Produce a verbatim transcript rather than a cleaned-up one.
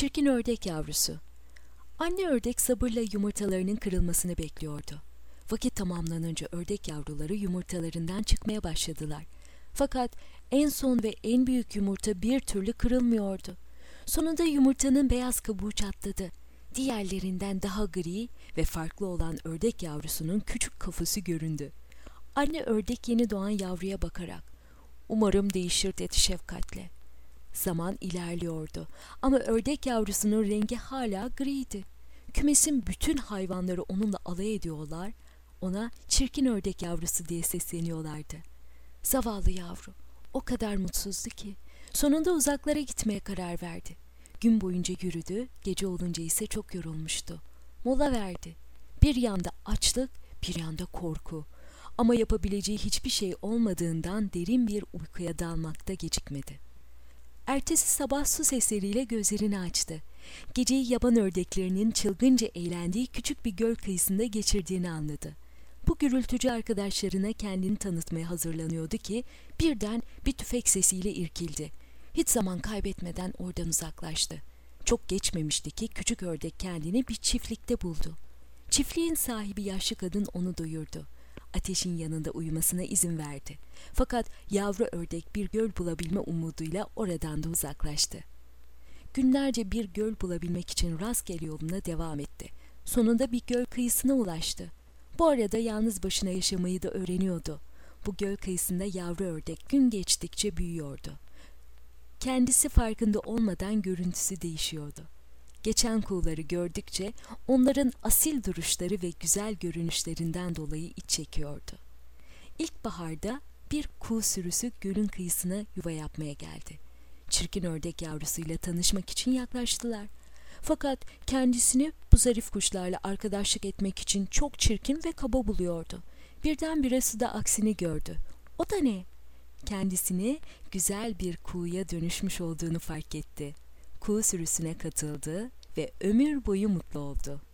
Çirkin ördek yavrusu. Anne ördek sabırla yumurtalarının kırılmasını bekliyordu. Vakit tamamlanınca ördek yavruları yumurtalarından çıkmaya başladılar. Fakat en son ve en büyük yumurta bir türlü kırılmıyordu. Sonunda yumurtanın beyaz kabuğu çatladı. Diğerlerinden daha gri ve farklı olan ördek yavrusunun küçük kafası göründü. Anne ördek yeni doğan yavruya bakarak, "Umarım değişir," dedi şefkatle. Zaman ilerliyordu ama ördek yavrusunun rengi hala griydi. Kümesin bütün hayvanları onunla alay ediyorlar, ona çirkin ördek yavrusu diye sesleniyorlardı. Zavallı yavru o kadar mutsuzdu ki sonunda uzaklara gitmeye karar verdi. Gün boyunca yürüdü, gece olunca ise çok yorulmuştu. Mola verdi. Bir yanda açlık, bir yanda korku. Ama yapabileceği hiçbir şey olmadığından derin bir uykuya dalmakta gecikmedi. Ertesi sabah su sesleriyle gözlerini açtı. Geceyi yaban ördeklerinin çılgınca eğlendiği küçük bir göl kıyısında geçirdiğini anladı. Bu gürültücü arkadaşlarına kendini tanıtmaya hazırlanıyordu ki birden bir tüfek sesiyle irkildi. Hiç zaman kaybetmeden oradan uzaklaştı. Çok geçmemişti ki küçük ördek kendini bir çiftlikte buldu. Çiftliğin sahibi yaşlı kadın onu doyurdu. Ateşin yanında uyumasına izin verdi. Fakat yavru ördek bir göl bulabilme umuduyla oradan da uzaklaştı. Günlerce bir göl bulabilmek için rastgele yoluna devam etti. Sonunda bir göl kıyısına ulaştı. Bu arada yalnız başına yaşamayı da öğreniyordu. Bu göl kıyısında yavru ördek gün geçtikçe büyüyordu. Kendisi farkında olmadan görüntüsü değişiyordu. Geçen kuğuları gördükçe onların asil duruşları ve güzel görünüşlerinden dolayı iç çekiyordu. İlkbaharda bir kuğu sürüsü gölün kıyısına yuva yapmaya geldi. Çirkin ördek yavrusuyla tanışmak için yaklaştılar. Fakat kendisini bu zarif kuşlarla arkadaşlık etmek için çok çirkin ve kaba buluyordu. Birdenbire suda aksini gördü. O da ne? Kendisini güzel bir kuğuya dönüşmüş olduğunu fark etti. Kuğu sürüsüne katıldı ve ömür boyu mutlu oldu.